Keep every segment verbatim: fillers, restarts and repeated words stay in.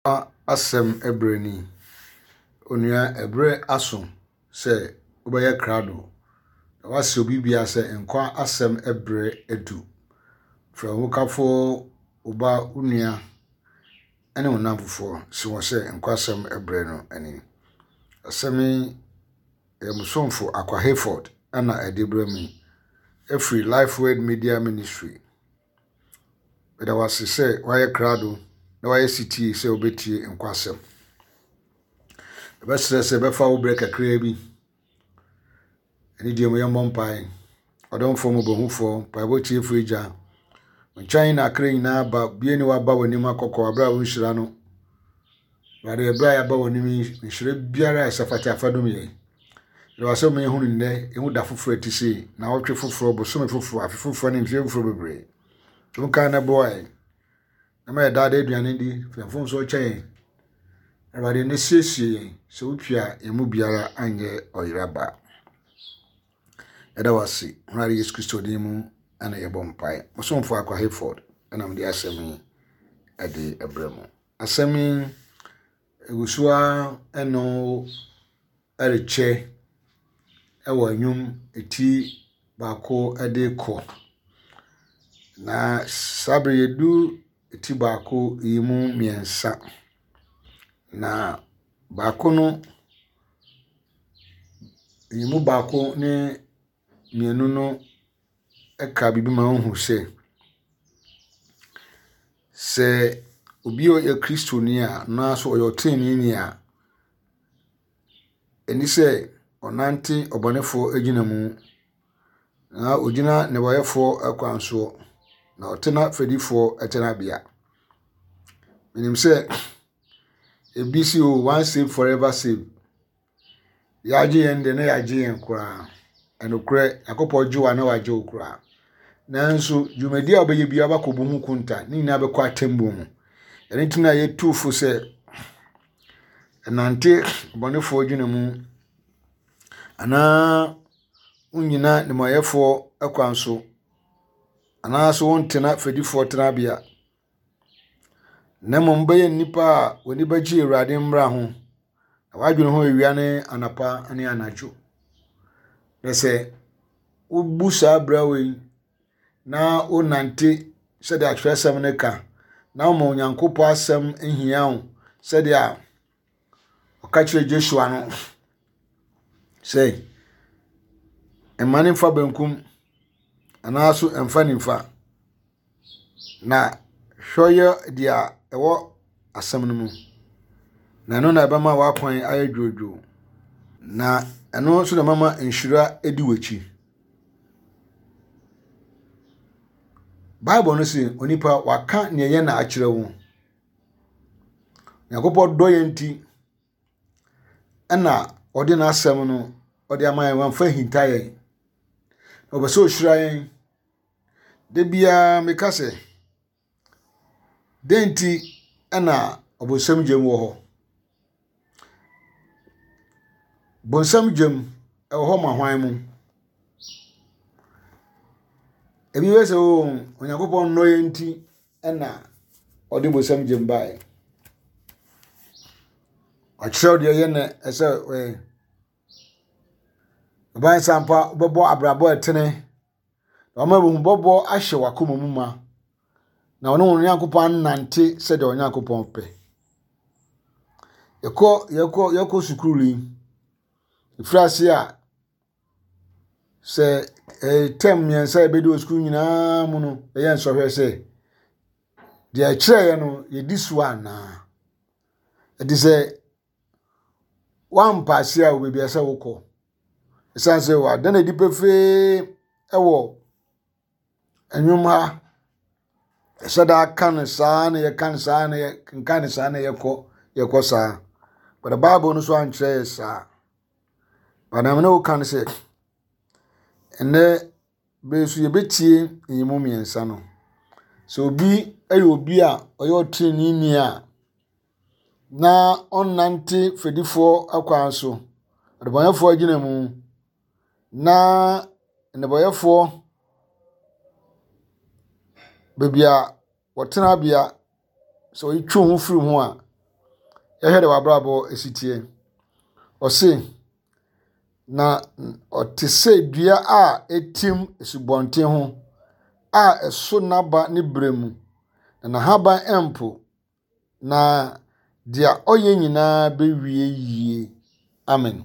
asem ebreni onua ebre aso se obeye krado wase obi bia se nkwa asem ebre edu fra wokafo oba unua ene wonamfofo se wo se nkwa asem ebre no ani asemi emusonfo Akwa Hayford ana edebrami every Life Word Media Ministry beda wase se waye krado na waye city se obetie nkwa asem bɛsrɛ sɛ bɛfa wo brɛ kakra bi ani die mo yɛmmɔ mpae ɔdomfo mo bohufo paebo tie frigya nkyɛn na akra nyinaa ba bie ni waba w'anim akɔkɔ abra wo nhyira no wade abra ya ba w'anim nhyira biara ɛsafati afadom yɛ na wasɛ mo yɛhunu nnɛ ehu da foforo atisi na wotwe foforo bosome foforo afi foforo ne mfie foforo bebre to kan na boy na ma da da aduane di fɛmfo so kyɛn Abade ne siesie se wotwa emu biara anye oyiraba. Eda wasi Hwari Yesu Kristo din mu ana yebɔ mpae. Osomfo Akwa Hayford ana mde asemi ade ebremu. Asemi egusua eno ereche ewo anwum eti baako ade kɔ. Na sabre yedu eti baako yimu miensa. Na baako no yimu baako ne mienu no eka bibi ma hu se se obi o ye Kristo ni a na so o yoteni ni a eni se onante obonefo agina mu na ogina ne boyefo akwanso na otena fedifo etena bia minim se B C O one save forever save. Yaji yende na yaji yen kwa. Enokre akopo juwa na waje okra. Nanso jumedi a obeye bia bakobu hu kunta ni na be kwa tembo mu. Ene tuna ye tufu se nante bonefo dwene mu ana unyina ne mayefo akwanso ana so wontena fedifo tena bia na mombaye nipa woni baji Awurade mmra ho wadwene ho ewia ne anapa ne anajo nese ubusa brawe na onante sede atwesem ne ka na mo nyankopo asem ehia ho sede a okachire Joshua no say emane fa bankum anaso emfa nimfa na hwoye dia ewo asem no mu na no na bama wa kwan ayedwojo na eno so na mama enhyira edi wachi Bible no say onipa waka ne ye na akire wo Yakobo doye nti ana ode na asem no ode amaye wan fa hintaye obeso ohyira yen de bia mekase denti ana obosam gem wo ho bonsam gem e ho ma hwan mu ebi wese o Onyankopon no yenti ana ode bonsam gem bae achiro de ye na ese we ban sampa bebo abrabo etene o ma bu bobo ahye wakoma mu ma na ono Onyankopon nante se de Onyankopon pe yeko yeko yeko sukuru ifrase a se eh tem miensa ebedo sukuru nyina mu no eya nsohwe se de a kire ye no ye disua na e se wan pass a obebi asa wokọ esanse wa dana dipefe ewo enwum ha esada kan sa na ye kan sa na ye kan sa na ye kọ ye kọ sa but the Bible no so ankyere sa but na me no kan se ene besu ye betie yimu miensa no so obi ayo obi a oyo treni ni a na onnante fedifo akwanso adeboyefo agina mu na neboyefo bebia wotena bia so itwu ho firi ho a yɛhwɛ de wabrabo esitie ɔse na ɔte sɛ dua a etim esubɔnten ho a ɛso naba ne bremu na nahaban empo na dia ɔyɛ nyinaa bewie yie amen.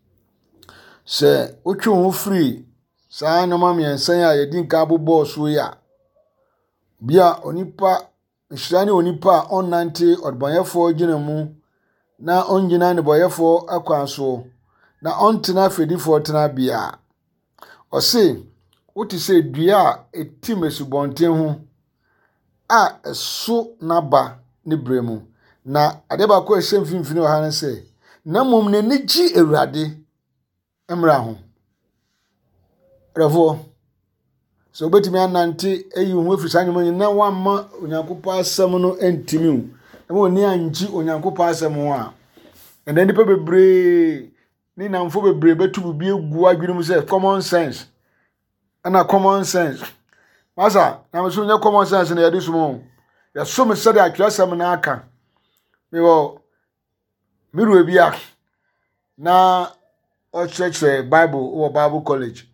Sɛ wotwe ho firi saa nneɛma mmiɛnsa a yɛdi nka abobɔ so yi a bia onipa nhyira ne onipa a ɔnante ɔdebɔnyɛfoɔ gyina mu na ɔngyina nnebɔyɛfoɔ akwan so na ɔntena fedifoɔ tena bia ɔse wote sɛ dua a etim esubɔnten ho a ɛso naba ne bremu na ade ba ko ɛhyɛ mfimfini wɔ ha ne sɛ na mmom n'ani gye Awurade mmra ho rɛfoɔ so obetumi anante eyi ho afiri saa nyoma nyina wamma onyankopɔn asɛm no antimi wo na woni angyi onyankopɔn asɛm ho a ɛna nipa bebree ni namfo bebree betu bibi egu adwene mu sɛ common sense ana common sense masa na me so nya common sense na yɛde so mo yɛ so me sɛ de atwerɛsɛm na aka me wɔ miru bia na ɔkyerɛkyerɛ Bible wɔ Bible College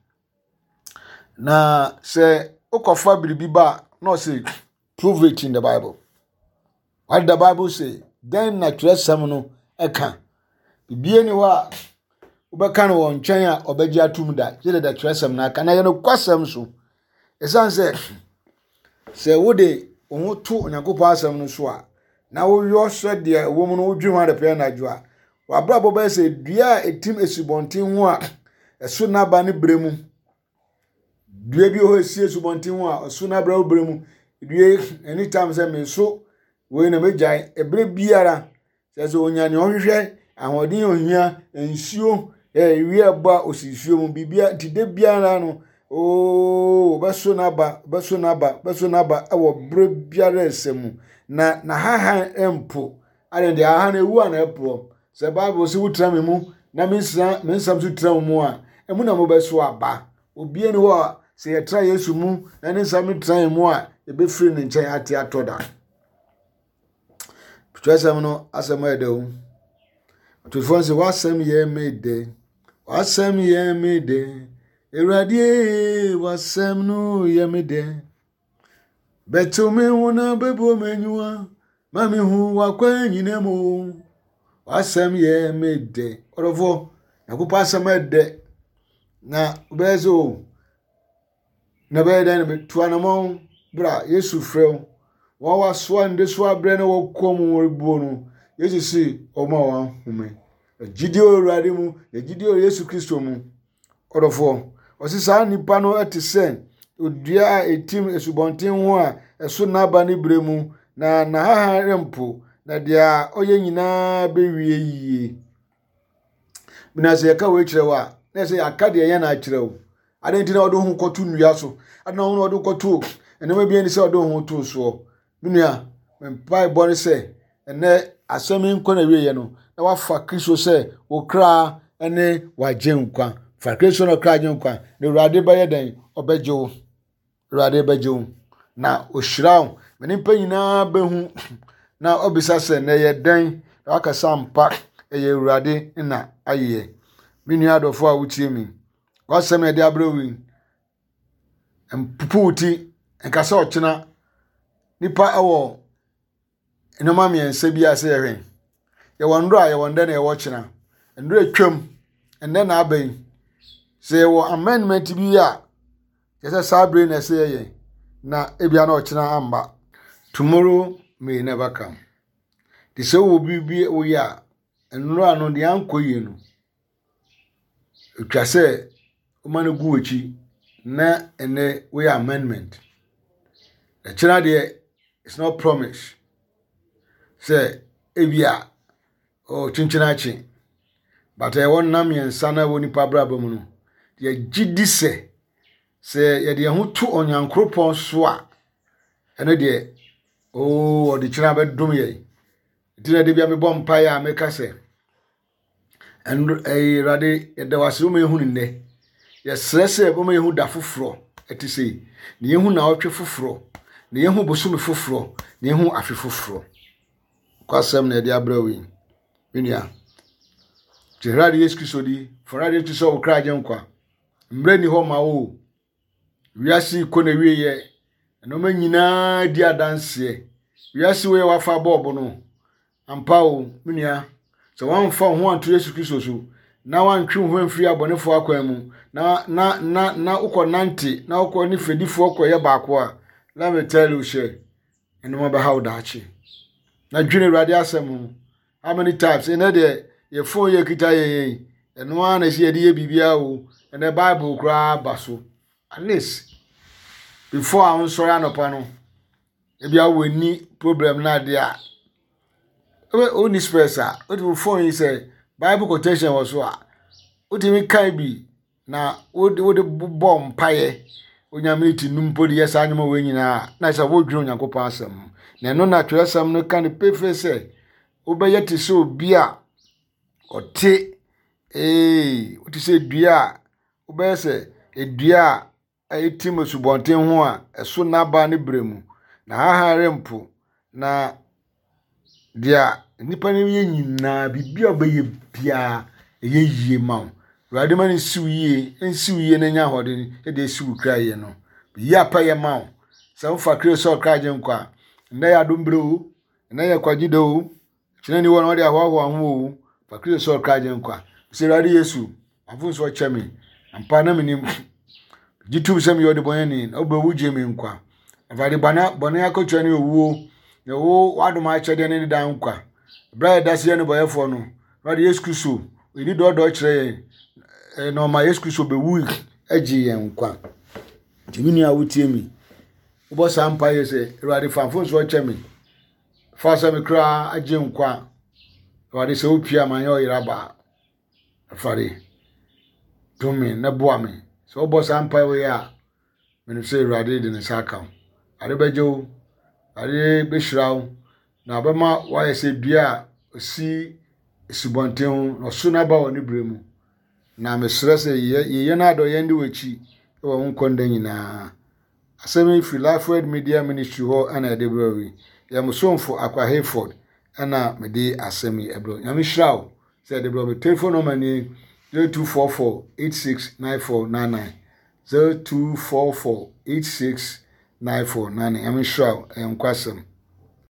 na say ukofa biribi ba no say prove it in the Bible. What the Bible say? Then na twerɛsɛm no ɛka bibie ni wa ubɛka no wɔ nkyɛn a ɔbɛgye atum da gye da twerɛsɛm na aka na yɛ no kwasɛm so ɛsan sɛ sɛ wode wo to Onyankopɔn asɛm no so a na wo yɔ sɛ deɛ wo mu no wodwi ho adepɛ na adwo a wabrabɔ bɛ sɛ dua a etim esubɔnten ho a ɛso naba ne bremu dua bi ho esie subɔnten ho a ɛso naba ne bremu dua anytime sɛ me so we na megyae ebre biara sɛ sɛ onya ne ɔhwehwɛ ahoɔden ohia nsuo eh wie ba osisuo mu bibia tide biara no o bɛso naba bɛso naba bɛso naba ɛwɔ bre biara esemu na na hahan empo ade de hahan ewu ana epo sɛ Bible si wutra me mu na mensa mensam so tra mu a emu na mo bɛso aba obie ne ho sɛ yɛtra Yesu mu na ne nsam tra mu a ebefiri ne nkyɛn ate atoda twasɛm no asɛm ɛdew otufo nse wasɛm yɛ mede wasɛm yɛ mede Ewurade wasɛm no yɛ mede betu me hu na bebo menyua ma me hu wakwa nyina mu wasɛm yɛ mede orofo yakopa asɛm ɛde na bezo na bɛda na betu anamon bra Yesu frɛw wa waso ande so abrɛ na wɔkɔm wɔrebuo no Yesu si ɔma wa home gidi Ewurade mu gidi Yesu Kristo mu orofo osisa nipa no ate sɛ odua etim esubɔnten ho a ɛso naba ne bremu na na haha rempo na dia ɔyɛ nyinaa bewie yie mina sɛ yɛka we kyerɛ wa na sɛ aka de yɛ na akyerɛ wo ade ntina ɔdo ho kɔto nnua so ade na ho ɔdo kɔto ɛnɛma bia ni sɛ ɔdo ho to so minua mpai bɔre sɛ ɛnɛ asɛm nkɔ na wie yɛ no na wafa Kristo sɛ wo kra ɛne wagye nkwa fa Kristo no kra agye nkwa na Ewurade bɛyɛ den ɔbɛgye wo Ewurade bɛgye wo na ohyira wo mene mpa nyinaa bɛhu na obisa sɛ na yɛ den na wakasa mpa ɛyɛ Ewurade na ayɛ minua adɔfo a wotie mi wasɛm ɛde abrɛwi mpupu wuti nkasa ɔkyena nipa ɛwɔ enoma miɛnsa bi ase yɛhwɛ yɛwɔ ndro a yɛwɔ ndɛ na yɛwɔ kyena ndro atwam ɛnɛ na abɛn sɛ yɛwɔ amendment bi a yɛsɛ sabre na ɛsɛ yɛyɛ na ebia na ɔkyena amba tomorrow may never come the so will be be o ya ndro ano de ankɔyie no etwa sɛ o ma no gu echi na ene we amendment the kyena de it's not promise say ebia o chinchina chi but I want nam yensa na woni pabra bamu no ye gidi se se ye de ho to onyankropon so a ene de o odi kyena be dum ye dina de bia me bom pa ya me ka se and eh rade ye da wase o me hu nne ye srese o me hu da foforo eti sei ne ye hu na otwe foforo ne ye hu bosumi foforo ne ye hu afi foforo kwasem na de abrawi Minia. Tirade Yesu Kristo di, forade tu so okra agye nkwa. Mbre ni ho ma wo. Wiase ko na wiye. No ma nyina di adanse. Wiase we wafa bob no. Ampa o, minia. So wan fa ho anto Yesu Kristo so. Na wan twi ho amfiri abonefo akwan mu. Na na na na uko nante, na uko ni fedifo okoye baako a. Let me tell you share. And no matter how dachi. Na dwene Awurade asem. How many times in there your phone ye kita ye and one is ye de bibia o and the Bible cry baso. At least before I on sorry anopa no. Ebia we ni problem na dia. We only space ah. What phone you say Bible quotation was what. What me kai bi na wo de bomb paye. Onyamiti numpo de yes anyama we nyina na say wo dwun Onyankopon asem. Na no na twesam no kan pefe say obeye ti so bia ote eh oti se dua obeye se edua ayitim subonten ho a eso na ba ne bremu na hahare mpo na dia nipa ne ye nyina bibia obeye bia eye yie ma Awurade ma ne siwiye ensiwiye na nya hode e de siwu kraye no ya pa ye ma se mfa kreso kraje nkwa nda ya dombre na ya kwagido chine ni wona ode ahwaho anwo fa kreso kraje nkwa se Awurade Yesu afun so chemi ampa na menim gitu sem yo de bonani obewu jemi nkwa Awurade bana bana akotwa ne owuo ne wo wadoma achede ne da nkwa bra da se ne boyefo no Awurade Yesu Kristo ini do do kire no ma Yesu Kristo bewu agi yen nkwa timini a wutie mi ubo sampa yese Awurade fanfo so chemi fa sa me kra agi nkwa Awurade se opia man yo iraba afare tumi na boa me so ubo sampa we ya me se Awurade de ne saka are bejo are behirawo na bema wa yese dua si subonten no so na ba woni bremu na me stress ye ye na do ye ndi wachi e wo nkonda nyina asemi fi Life Media Ministry ho ana de brawi ya musomfo Akwa Hayford ana me de asemi ebro ya me hirawo say de bro telephone number ni zero two four four eight six nine four nine nine zero two four four eight six nine four nine nine ya me hirawo en kwasem